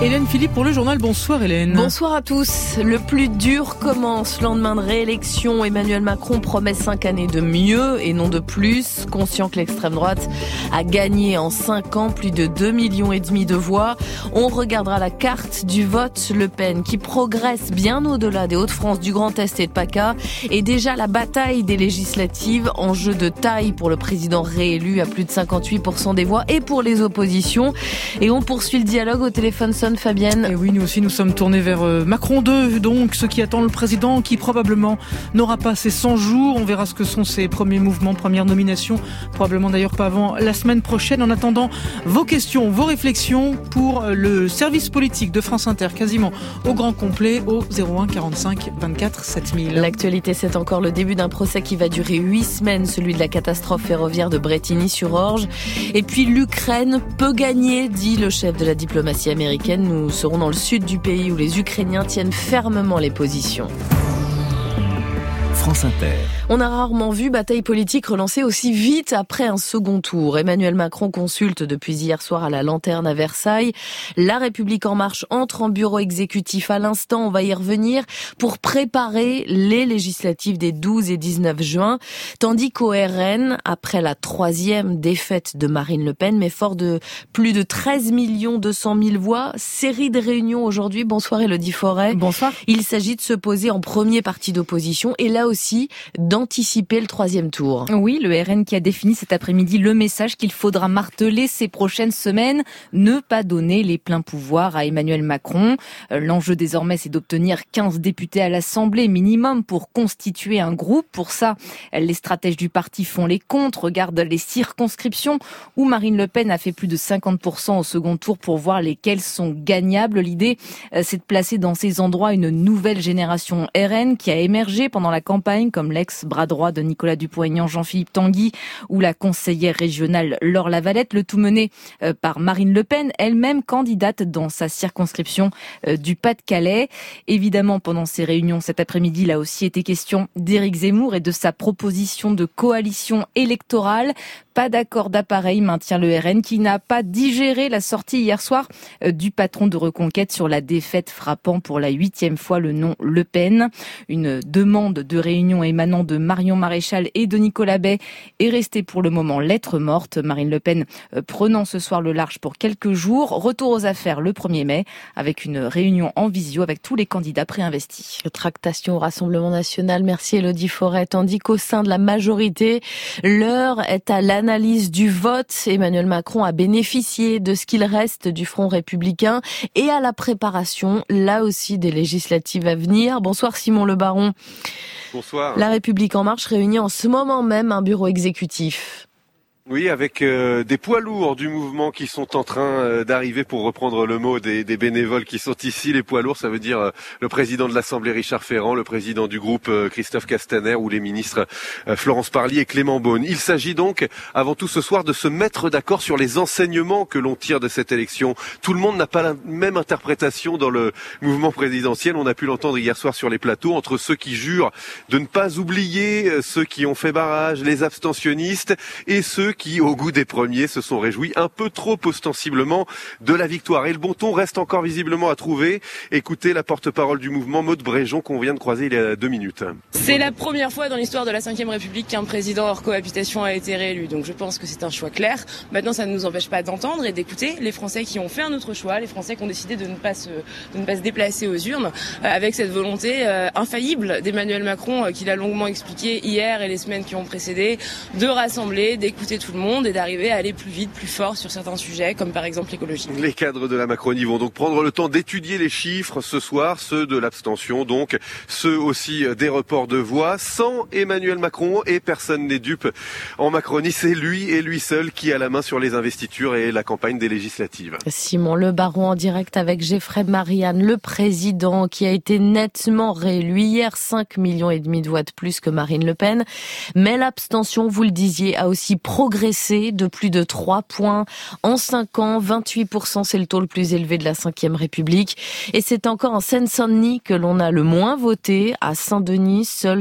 Hélène Philippe pour le journal. Bonsoir Hélène. Bonsoir à tous. Le plus dur commence. Lendemain de réélection, Emmanuel Macron promet 5 années de mieux et non de plus. Conscient que l'extrême droite a gagné en 5 ans plus de 2,5 millions de voix. On regardera la carte du vote Le Pen qui progresse bien au-delà des Hauts-de-France, du Grand Est et de PACA. Et déjà la bataille des législatives, enjeu de taille pour le président réélu à plus de 58% des voix et pour les oppositions. Et on poursuit le dialogue au téléphone. Fabienne. Et oui, nous aussi nous sommes tournés vers Macron 2, donc ce qui attend le président qui probablement n'aura pas ses 100 jours. On verra ce que sont ses premiers mouvements, premières nominations, probablement d'ailleurs pas avant la semaine prochaine. En attendant, vos questions, vos réflexions pour le service politique de France Inter, quasiment au grand complet, au 01 45 24 7000. L'actualité, c'est encore le début d'un procès qui va durer 8 semaines, celui de la catastrophe ferroviaire de Brétigny-sur-Orge. Et puis l'Ukraine peut gagner, dit le chef de la diplomatie américaine. Nous serons dans le sud du pays où les Ukrainiens tiennent fermement les positions. France Inter. On a rarement vu bataille politique relancée aussi vite après un second tour. Emmanuel Macron consulte depuis hier soir à la Lanterne à Versailles. La République en marche entre en bureau exécutif à l'instant, on va y revenir, pour préparer les législatives des 12 et 19 juin. Tandis qu'au RN, après la 3e défaite de Marine Le Pen, mais fort de plus de 13 200 000 voix, série de réunions aujourd'hui. Bonsoir Élodie Forêt. Bonsoir. Il s'agit de se poser en premier parti d'opposition et là aussi d'anticiper le 3e tour. Oui, le RN qui a défini cet après-midi le message qu'il faudra marteler ces prochaines semaines, ne pas donner les pleins pouvoirs à Emmanuel Macron. L'enjeu désormais, c'est d'obtenir 15 députés à l'Assemblée minimum pour constituer un groupe. Pour ça, les stratèges du parti font les comptes, regardent les circonscriptions où Marine Le Pen a fait plus de 50% au second tour pour voir lesquelles sont gagnables. L'idée, c'est de placer dans ces endroits une nouvelle génération RN qui a émergé pendant la campagne, comme l'ex-bras droit de Nicolas Dupont-Aignan, Jean-Philippe Tanguy, ou la conseillère régionale Laure Lavalette, le tout mené par Marine Le Pen, elle-même candidate dans sa circonscription du Pas-de-Calais. Évidemment, pendant ces réunions cet après-midi, il a aussi été question d'Éric Zemmour et de sa proposition de coalition électorale. Pas d'accord d'appareil, maintient le RN, qui n'a pas digéré la sortie hier soir du patron de Reconquête sur la défaite frappant pour la 8e fois le nom Le Pen. Une demande de réunion émanant de Marion Maréchal et de Nicolas Bay est restée pour le moment lettre morte. Marine Le Pen prenant ce soir le large pour quelques jours. Retour aux affaires le 1er mai avec une réunion en visio avec tous les candidats préinvestis. Tractation au Rassemblement National. Merci Élodie Forêt. Tandis qu'au sein de la majorité, l'heure est à l'analyse du vote. Emmanuel Macron a bénéficié de ce qu'il reste du Front républicain et à la préparation, là aussi, des législatives à venir. Bonsoir Simon Le Baron. Bonsoir. La République en marche réunit en ce moment même un bureau exécutif. Oui, avec des poids lourds du mouvement qui sont en train d'arriver, pour reprendre le mot des bénévoles qui sont ici. Les poids lourds, ça veut dire le président de l'Assemblée Richard Ferrand, le président du groupe Christophe Castaner ou les ministres Florence Parly et Clément Beaune. Il s'agit donc avant tout ce soir de se mettre d'accord sur les enseignements que l'on tire de cette élection. Tout le monde n'a pas la même interprétation dans le mouvement présidentiel. On a pu l'entendre hier soir sur les plateaux, entre ceux qui jurent de ne pas oublier ceux qui ont fait barrage, les abstentionnistes, et ceux qui, au goût des premiers, se sont réjouis un peu trop ostensiblement de la victoire. Et le bon ton reste encore visiblement à trouver. Écoutez la porte-parole du mouvement, Maude Bréjon, qu'on vient de croiser il y a 2 minutes. C'est la première fois dans l'histoire de la Ve République qu'un président hors cohabitation a été réélu. Donc je pense que c'est un choix clair. Maintenant, ça ne nous empêche pas d'entendre et d'écouter les Français qui ont fait un autre choix, les Français qui ont décidé de ne pas se déplacer aux urnes, avec cette volonté infaillible d'Emmanuel Macron, qu'il a longuement expliqué hier et les semaines qui ont précédé, de rassembler, d'écouter tout le monde et d'arriver à aller plus vite, plus fort sur certains sujets, comme par exemple l'écologie. Les cadres de la Macronie vont donc prendre le temps d'étudier les chiffres ce soir, ceux de l'abstention, donc ceux aussi des reports de voix, sans Emmanuel Macron, et personne n'est dupe en Macronie, c'est lui et lui seul qui a la main sur les investitures et la campagne des législatives. Simon Le Baron en direct avec Geoffrey Marianne, le président qui a été nettement réélu hier, 5,5 millions de voix de plus que Marine Le Pen. Mais l'abstention, vous le disiez, a aussi progressé progressé de plus de 3 points en 5 ans. 28%, c'est le taux le plus élevé de la Ve République. Et c'est encore en Seine-Saint-Denis que l'on a le moins voté. À Saint-Denis, seuls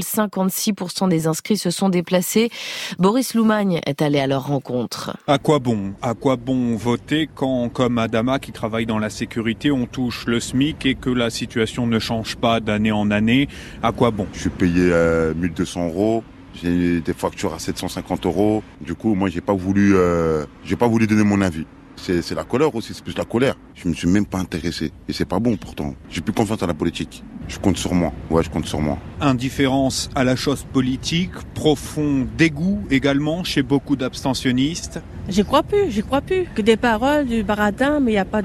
56% des inscrits se sont déplacés. Boris Loumagne est allé à leur rencontre. À quoi bon voter quand, comme Adama qui travaille dans la sécurité, on touche le SMIC et que la situation ne change pas d'année en année? À quoi bon? Je suis payé 1200 €. J'ai des factures à 750 €. Du coup, moi, j'ai pas voulu donner mon avis. C'est la colère aussi, c'est plus la colère. Je me suis même pas intéressé. Et c'est pas bon pourtant. J'ai plus confiance à la politique. Je compte sur moi. Ouais, je compte sur moi. Indifférence à la chose politique, profond dégoût également chez beaucoup d'abstentionnistes. J'y crois plus. Que des paroles, du baratin, mais il n'y a pas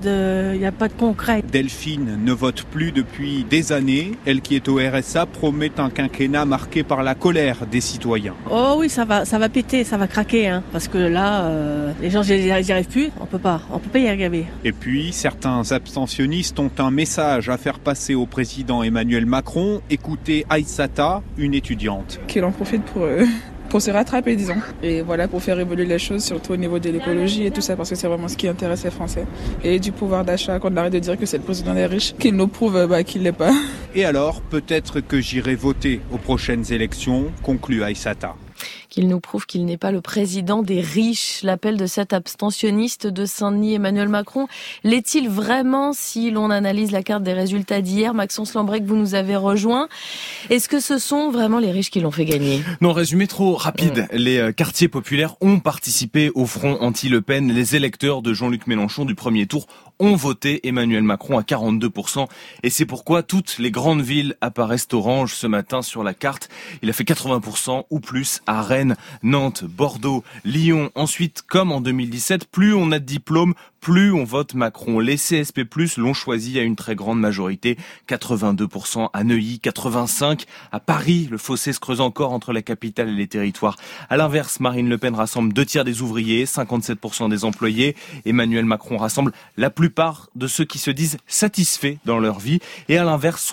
de concret. Delphine ne vote plus depuis des années. Elle qui est au RSA promet un quinquennat marqué par la colère des citoyens. Oh oui, ça va péter, ça va craquer, hein. Parce que là, les gens, j'y arrive plus. On peut pas y arriver. Et puis, certains abstentionnistes ont un message à faire passer au président Emmanuel Macron. Écoutez Aïssata, une étudiante. Qu'il en profite pour se rattraper, disons. Et voilà, pour faire évoluer les choses, surtout au niveau de l'écologie et tout ça, parce que c'est vraiment ce qui intéresse les Français. Et du pouvoir d'achat, qu'on arrête de dire que c'est le président des riches, qu'il nous prouve qu'il l'est pas. Et alors, peut-être que j'irai voter aux prochaines élections, conclut Aïssata. Qu'il nous prouve qu'il n'est pas le président des riches. L'appel de cet abstentionniste de Saint-Denis, Emmanuel Macron, l'est-il vraiment si l'on analyse la carte des résultats d'hier? Maxence Lambrec, vous nous avez rejoint. Est-ce que ce sont vraiment les riches qui l'ont fait gagner? Non, résumé trop rapide. Les quartiers populaires ont participé au front anti-Le Pen. Les électeurs de Jean-Luc Mélenchon du premier tour ont voté Emmanuel Macron à 42%. Et c'est pourquoi toutes les grandes villes apparaissent orange ce matin sur la carte. Il a fait 80% ou plus à Rennes, Nantes, Bordeaux, Lyon. Ensuite, comme en 2017, plus on a de diplômes, plus on vote Macron. Les CSP+, l'ont choisi à une très grande majorité, 82% à Neuilly, 85% à Paris. Le fossé se creuse encore entre la capitale et les territoires. À l'inverse, Marine Le Pen rassemble 2/3 des ouvriers, 57% des employés. Emmanuel Macron rassemble la plupart de ceux qui se disent satisfaits dans leur vie. Et à l'inverse,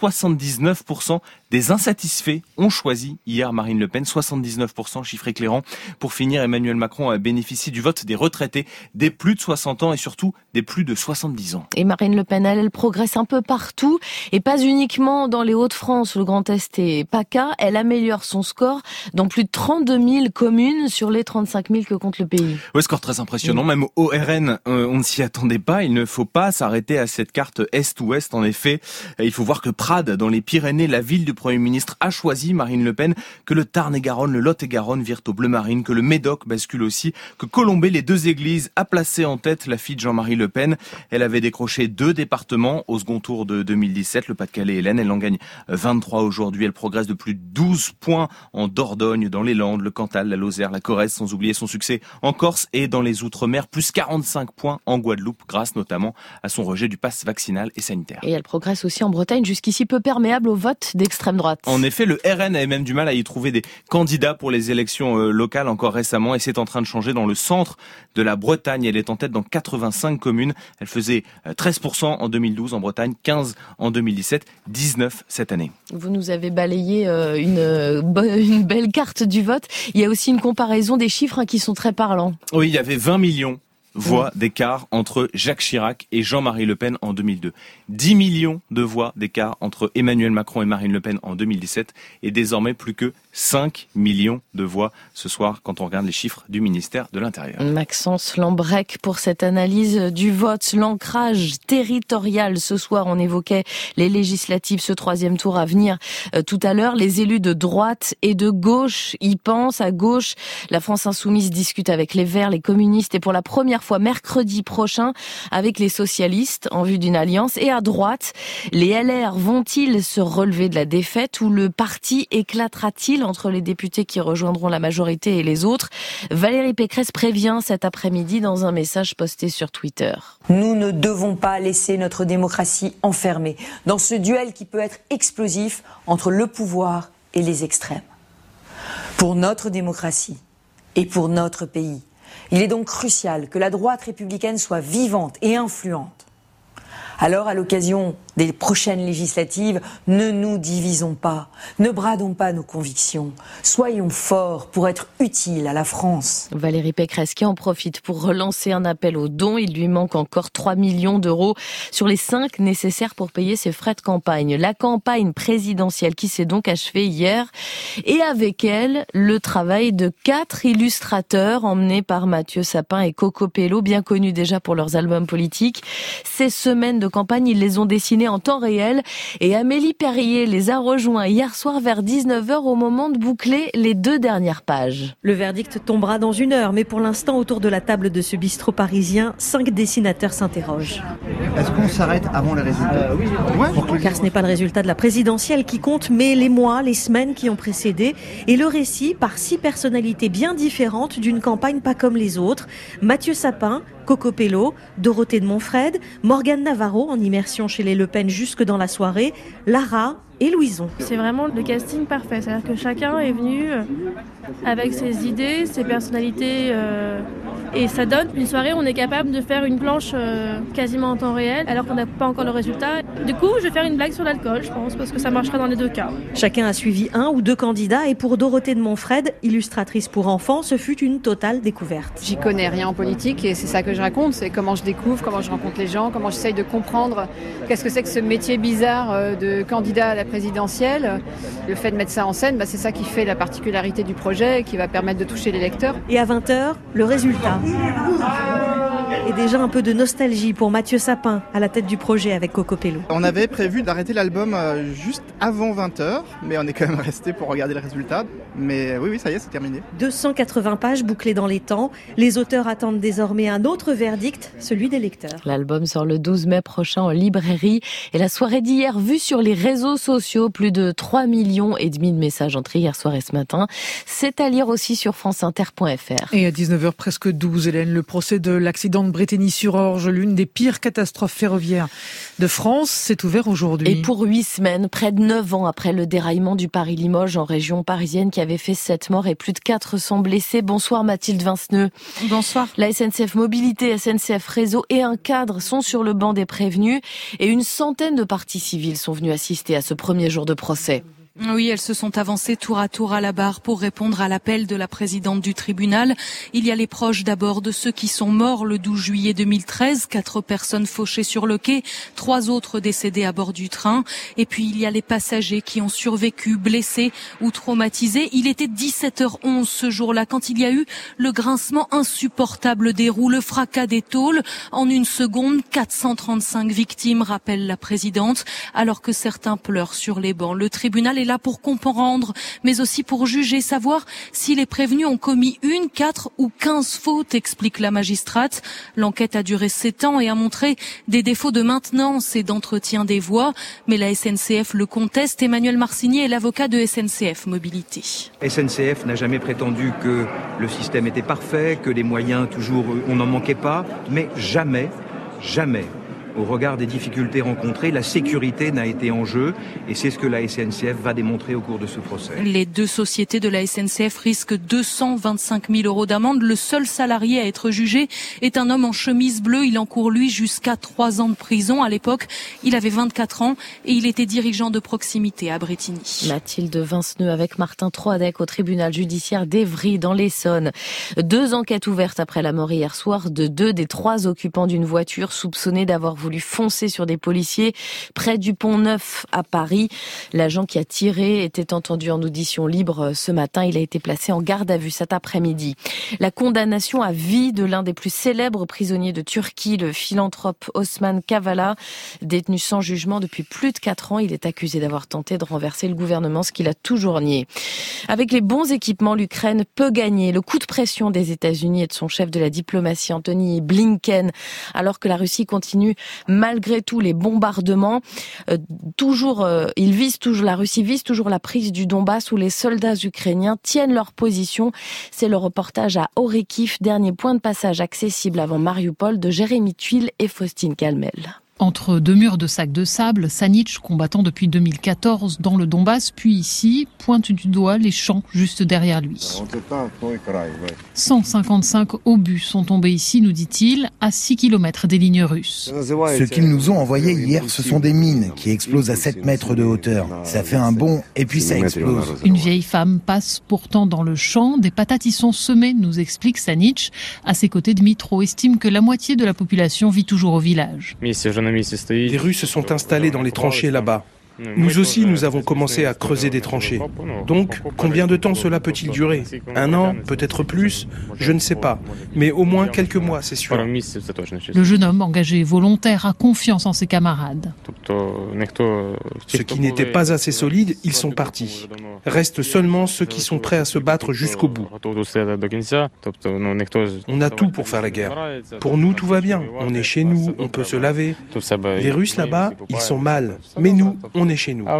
79% des insatisfaits ont choisi hier Marine Le Pen, 79%, chiffre éclairant. Pour finir, Emmanuel Macron a bénéficié du vote des retraités, des plus de 60 ans et surtout des plus de 70 ans. Et Marine Le Pen, elle progresse un peu partout et pas uniquement dans les Hauts-de-France, le Grand Est et PACA. Elle améliore son score dans plus de 32 000 communes sur les 35 000 que compte le pays. Oui, score très impressionnant. Même au RN, on ne s'y attendait pas. Il ne faut pas s'arrêter à cette carte Est-Ouest. En effet, il faut voir que Prades, dans les Pyrénées, la ville du Premier ministre, a choisi Marine Le Pen, que le Tarn-et-Garonne, le Lot-et-Garonne virent au bleu marine, que le Médoc bascule aussi, que Colombey, les deux églises, a placé en tête la fille de Jean-Marie Le Pen. Elle avait décroché 2 départements au second tour de 2017, le Pas-de-Calais et l'Aisne. Elle en gagne 23 aujourd'hui. Elle progresse de plus de 12 points en Dordogne, dans les Landes, le Cantal, la Lozère, la Corrèze, sans oublier son succès en Corse et dans les Outre-mer, plus 45 points en Guadeloupe, grâce notamment à son rejet du pass vaccinal et sanitaire. Et elle progresse aussi en Bretagne, jusqu'ici peu perméable au vote d'extrême droite. En effet, le RN avait même du mal à y trouver des candidats pour les élections locales encore récemment, et c'est en train de changer dans le centre de la Bretagne. Elle est en tête dans 85 communes. Elle faisait 13% en 2012 en Bretagne, 15% en 2017, 19% cette année. Vous nous avez balayé une belle carte du vote. Il y a aussi une comparaison des chiffres qui sont très parlants. Oui, il y avait 20 millions voix d'écart entre Jacques Chirac et Jean-Marie Le Pen en 2002. 10 millions de voix d'écart entre Emmanuel Macron et Marine Le Pen en 2017 et désormais plus que 5 millions de voix ce soir quand on regarde les chiffres du ministère de l'Intérieur. Maxence Lambrec pour cette analyse du vote, l'ancrage territorial. Ce soir, on évoquait les législatives, ce 3e tour à venir tout à l'heure. Les élus de droite et de gauche y pensent. À gauche, la France Insoumise discute avec les Verts, les communistes et pour la première fois mercredi prochain avec les socialistes en vue d'une alliance. Et à droite, les LR vont-ils se relever de la défaite ou le parti éclatera-t-il entre les députés qui rejoindront la majorité et les autres? Valérie Pécresse prévient cet après-midi dans un message posté sur Twitter. Nous ne devons pas laisser notre démocratie enfermée dans ce duel qui peut être explosif entre le pouvoir et les extrêmes. Pour notre démocratie et pour notre pays, il est donc crucial que la droite républicaine soit vivante et influente. Alors, à l'occasion des prochaines législatives, ne nous divisons pas, ne bradons pas nos convictions, soyons forts pour être utiles à la France. Valérie Pécresse qui en profite pour relancer un appel aux dons. Il lui manque encore 3 millions d'euros sur les 5 nécessaires pour payer ses frais de campagne. La campagne présidentielle qui s'est donc achevée hier et avec elle le travail de 4 illustrateurs emmenés par Mathieu Sapin et Coco Pello, bien connus déjà pour leurs albums politiques. Ces semaines de campagne, ils les ont dessinés en temps réel et Amélie Perrier les a rejoints hier soir vers 19h au moment de boucler les 2 dernières pages. Le verdict tombera dans 1 heure, mais pour l'instant, autour de la table de ce bistrot parisien, 5 dessinateurs s'interrogent. Est-ce qu'on s'arrête avant les résultats ? Oui. Car ce n'est pas le résultat de la présidentielle qui compte, mais les mois, les semaines qui ont précédé et le récit par 6 personnalités bien différentes d'une campagne pas comme les autres. Mathieu Sapin, Coco Pello, Dorothée de Montfred, Morgane Navarro en immersion chez les Le Pen jusque dans la soirée, Lara et Louison. C'est vraiment le casting parfait, c'est-à-dire que chacun est venu avec ses idées, ses personnalités et ça donne une soirée où on est capable de faire une planche quasiment en temps réel alors qu'on n'a pas encore le résultat. Du coup, je vais faire une blague sur l'alcool, je pense, parce que ça marchera dans les 2 cas. Chacun a suivi 1 ou 2 candidats et pour Dorothée de Montfred, illustratrice pour enfants, ce fut une totale découverte. J'y connais rien en politique et c'est ça que je raconte, c'est comment je découvre, comment je rencontre les gens, comment j'essaye de comprendre qu'est-ce que c'est que ce métier bizarre de candidat à la présidentielle. Le fait de mettre ça en scène, c'est ça qui fait la particularité du projet et qui va permettre de toucher les lecteurs. Et à 20h, le résultat. Et déjà un peu de nostalgie pour Mathieu Sapin à la tête du projet avec Coco Pello. On avait prévu d'arrêter l'album juste avant 20h, mais on est quand même resté pour regarder le résultat. Mais oui, ça y est, c'est terminé. 280 pages bouclées dans les temps. Les auteurs attendent désormais un autre verdict, celui des lecteurs. L'album sort le 12 mai prochain en librairie. Et la soirée d'hier, vue sur les réseaux sociaux, plus de 3,5 millions de messages entrés hier soir et ce matin. C'est à lire aussi sur franceinter.fr. Et à 19h presque 12, Hélène, le procès de l'accident de Brétigny-sur-Orge, l'une des pires catastrophes ferroviaires de France, s'est ouvert aujourd'hui. Et pour 8 semaines, près de 9 ans après le déraillement du Paris-Limoges en région parisienne qui avait fait 7 morts et plus de 400 blessés. Bonsoir Mathilde Vinceneux. Bonsoir. La SNCF Mobilité, SNCF Réseau et un cadre sont sur le banc des prévenus et une centaine de parties civiles sont venues assister à ce premier jour de procès. Oui, elles se sont avancées tour à tour à la barre pour répondre à l'appel de la présidente du tribunal. Il y a les proches d'abord de ceux qui sont morts le 12 juillet 2013, 4 personnes fauchées sur le quai, 3 autres décédées à bord du train. Et puis il y a les passagers qui ont survécu, blessés ou traumatisés. Il était 17h11 ce jour-là quand il y a eu le grincement insupportable des roues, le fracas des tôles. En 1 seconde, 435 victimes, rappelle la présidente, alors que certains pleurent sur les bancs. Le tribunal est là pour comprendre, mais aussi pour juger, savoir si les prévenus ont commis 1, 4 ou 15 fautes, explique la magistrate. L'enquête a duré 7 ans et a montré des défauts de maintenance et d'entretien des voies, mais la SNCF le conteste. Emmanuel Marcigny est l'avocat de SNCF Mobilité. SNCF n'a jamais prétendu que le système était parfait, que les moyens, toujours, on n'en manquait pas, mais jamais, au regard des difficultés rencontrées, la sécurité n'a été en jeu et c'est ce que la SNCF va démontrer au cours de ce procès. Les 2 sociétés de la SNCF risquent 225 000 € d'amende. Le seul salarié à être jugé est un homme en chemise bleue. Il encourt, lui, jusqu'à 3 ans de prison. À l'époque, il avait 24 ans et il était dirigeant de proximité à Brétigny. Mathilde Vinceneux avec Martin Troadec au tribunal judiciaire d'Évry dans l'Essonne. 2 enquêtes ouvertes après la mort hier soir de 2 des 3 occupants d'une voiture soupçonnés d'avoir voulu foncer sur des policiers près du Pont-Neuf à Paris. L'agent qui a tiré était entendu en audition libre ce matin. Il a été placé en garde à vue cet après-midi. La condamnation à vie de l'un des plus célèbres prisonniers de Turquie, le philanthrope Osman Kavala, détenu sans jugement depuis plus de 4 ans. Il est accusé d'avoir tenté de renverser le gouvernement, ce qu'il a toujours nié. Avec les bons équipements, l'Ukraine peut gagner. Le coup de pression des États-Unis et de son chef de la diplomatie, Antony Blinken, alors que la Russie continue malgré tout les bombardements. La Russie vise toujours la prise du Donbass où les soldats ukrainiens tiennent leur position. C'est le reportage à Orekhiv, dernier point de passage accessible avant Mariupol de Jérémy Tuile et Faustine Calmel. Entre deux murs de sacs de sable, Sanich, combattant depuis 2014 dans le Donbass, puis ici, pointe du doigt les champs juste derrière lui. 155 obus sont tombés ici, nous dit-il, à 6 km des lignes russes. Ce qu'ils nous ont envoyé hier, ce sont des mines qui explosent à 7 mètres de hauteur. Ça fait un bond et puis ça explose. Une vieille femme passe pourtant dans le champ. Des patates y sont semées, nous explique Sanich. À ses côtés, Dmitro estime que la moitié de la population vit toujours au village. Les Russes se sont installés dans les tranchées là-bas. Nous aussi, nous avons commencé à creuser des tranchées. Donc, combien de temps cela peut-il durer ? 1 an, peut-être plus ? Je ne sais pas. Mais au moins quelques mois, c'est sûr. Le jeune homme, engagé volontaire, a confiance en ses camarades. Ceux qui n'étaient pas assez solides, ils sont partis. Restent seulement ceux qui sont prêts à se battre jusqu'au bout. On a tout pour faire la guerre. Pour nous, tout va bien. On est chez nous, on peut se laver. Les Russes là-bas, ils sont mal. Mais nous, on est chez nous.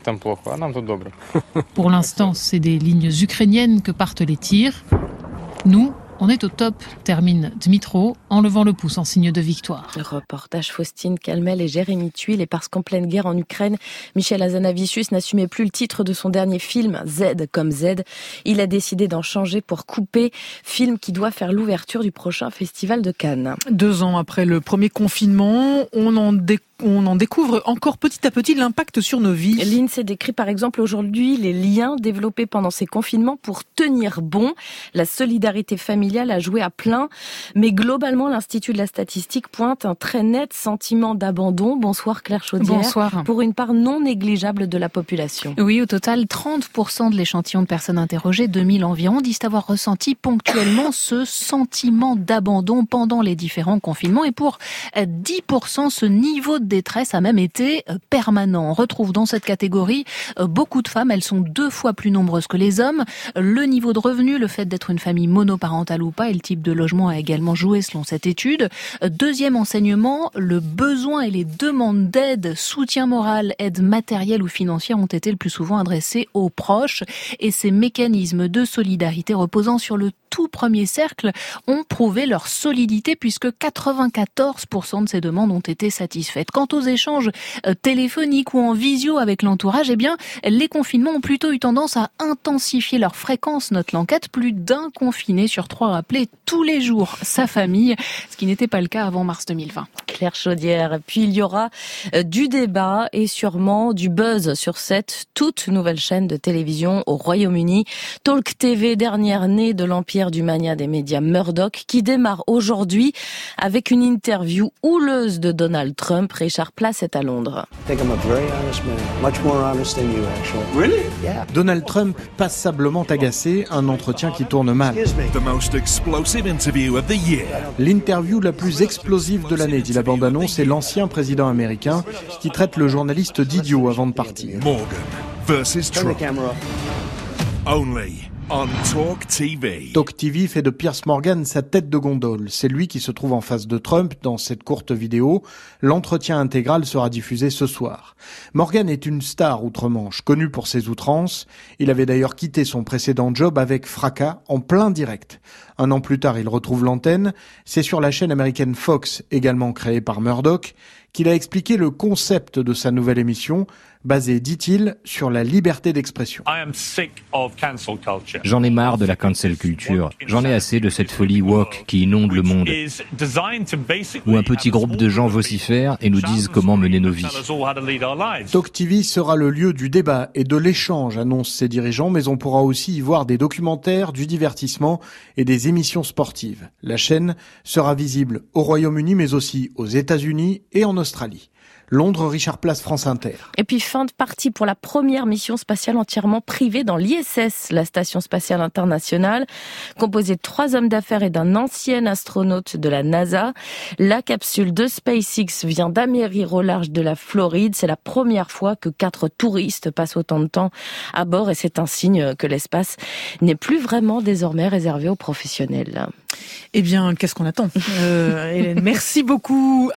Pour l'instant, c'est des lignes ukrainiennes que partent les tirs. Nous, on est au top, termine Dmitro en levant le pouce en signe de victoire. Reportage Faustine Calmel et Jérémy Tuile. Et parce qu'en pleine guerre en Ukraine, Michel Hazanavicius n'assumait plus le titre de son dernier film, Z comme Z. Il a décidé d'en changer pour Couper, film qui doit faire l'ouverture du prochain festival de Cannes. 2 ans après le premier confinement, on en découvre encore petit à petit l'impact sur nos vies. L'INSEE décrit par exemple aujourd'hui les liens développés pendant ces confinements pour tenir bon. La solidarité familiale a joué à plein, mais globalement l'Institut de la statistique pointe un très net sentiment d'abandon. Bonsoir Claire Chaudière. Bonsoir. Pour une part non négligeable de la population. Oui, au total, 30% de l'échantillon de personnes interrogées, 2000 environ, disent avoir ressenti ponctuellement ce sentiment d'abandon pendant les différents confinements. Et pour 10%, ce niveau de détresse a même été permanent. On retrouve dans cette catégorie beaucoup de femmes. Elles sont 2 fois plus nombreuses que les hommes. Le niveau de revenu, le fait d'être une famille monoparentale ou pas, et le type de logement a également joué selon cette étude. Deuxième enseignement, le besoin et les demandes d'aide, soutien moral, aide matérielle ou financière ont été le plus souvent adressés aux proches. Et ces mécanismes de solidarité reposant sur le tout premier cercle ont prouvé leur solidité puisque 94% de ces demandes ont été satisfaites. Quant aux échanges téléphoniques ou en visio avec l'entourage, eh bien, les confinements ont plutôt eu tendance à intensifier leur fréquence, note l'enquête. Plus d'un confiné sur 3 rappelait tous les jours sa famille, ce qui n'était pas le cas avant mars 2020. Claire Chaudière. Puis il y aura du débat et sûrement du buzz sur cette toute nouvelle chaîne de télévision au Royaume-Uni. Talk TV, dernière née de l'empire du mania des médias Murdoch, qui démarre aujourd'hui avec une interview houleuse de Donald Trump. Richard Place est à Londres. Donald Trump, passablement agacé, un entretien qui tourne mal. L'interview la plus explosive de l'année, dit la bande-annonce, c'est l'ancien président américain qui traite le journaliste d'idiot avant de partir. Morgan versus Trump. Only on Talk TV. Talk TV fait de Piers Morgan sa tête de gondole. C'est lui qui se trouve en face de Trump dans cette courte vidéo. L'entretien intégral sera diffusé ce soir. Morgan est une star outre-Manche, connue pour ses outrances. Il avait d'ailleurs quitté son précédent job avec fracas, en plein direct. 1 an plus tard, il retrouve l'antenne. C'est sur la chaîne américaine Fox, également créée par Murdoch, qu'il a expliqué le concept de sa nouvelle émission, basée, dit-il, sur la liberté d'expression. J'en ai marre de la cancel culture. J'en ai assez de cette folie woke qui inonde le monde. Où un petit groupe de gens vocifèrent et nous disent comment mener nos vies. Talk TV sera le lieu du débat et de l'échange, annoncent ses dirigeants, mais on pourra aussi y voir des documentaires, du divertissement et des émissions sportives. La chaîne sera visible au Royaume-Uni, mais aussi aux États-Unis et en Australie. Londres, Richard Place, France Inter. Et puis fin de partie pour la première mission spatiale entièrement privée dans l'ISS, la Station Spatiale Internationale, composée de 3 hommes d'affaires et d'un ancien astronaute de la NASA. La capsule de SpaceX vient d'amérir au large de la Floride. C'est la première fois que 4 touristes passent autant de temps à bord et c'est un signe que l'espace n'est plus vraiment désormais réservé aux professionnels. Eh bien, qu'est-ce qu'on attend Hélène, merci beaucoup.